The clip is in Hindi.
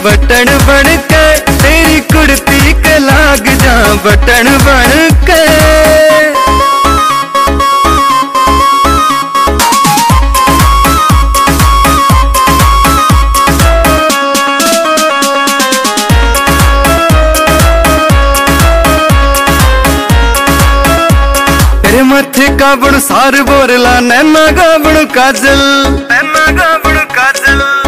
बटन बन के तेरी कुर्ती के लाग जा बटन बन के। तेरे माथे का बड़ सार बोरला नैना का बड़ काजल, नैना का बड़ काजल।